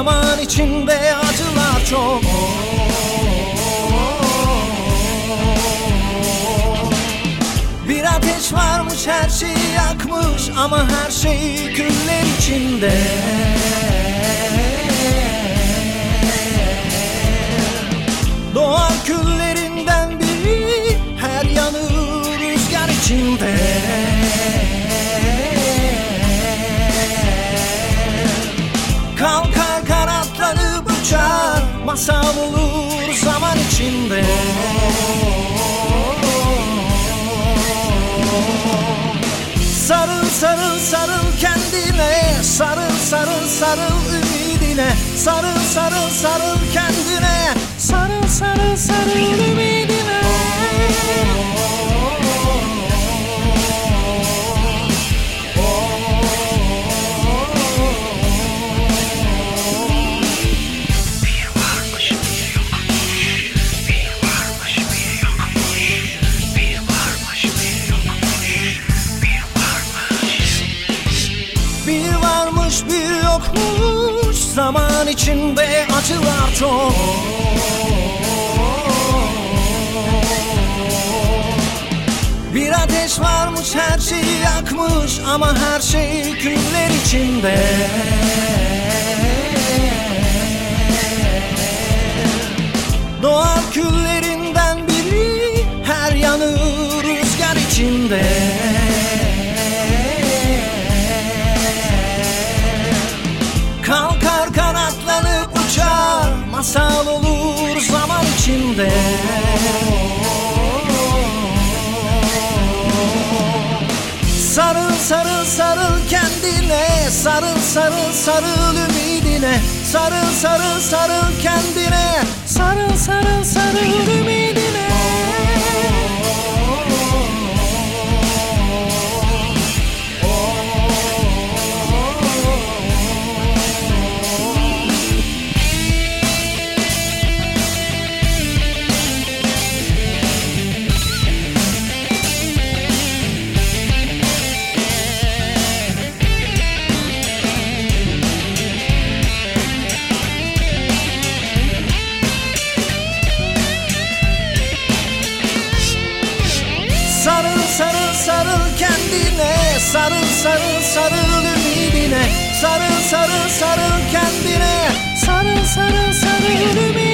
zaman içinde acılar çok. Bir ateş varmış, her şeyi yakmış ama her şey küller içinde. Doğan küllerinden biri, her yanı rüzgar içinde. Kalkar kanatlanıp uçar, masal olur zaman içinde. Sarıl sarıl sarıl kendine, sarıl sarıl sarıl ümidine. Sarıl sarıl sarıl kendine, sarıl sarıl sarıl ümidine. Bir varmış bir yokmuş, zaman içinde acılar çok. Bir ateş varmış, her şeyi yakmış ama her şey küller içinde. Doğan küllerinden biri, her yanı rüzgar içinde. Kalkar kanatlanıp uçar, masal olur zaman içinde. Sarıl sarıl sarıl kendine, sarıl sarıl sarıl ümidine. Sarıl sarıl sarıl kendine, sarıl sarıl sarıl ümidine. Sarıl sarıl sarıl kendine, sarıl sarıl sarıl ümidine. Sarıl sarıl sarıl kendine, sarıl sarıl sarıl ümidine.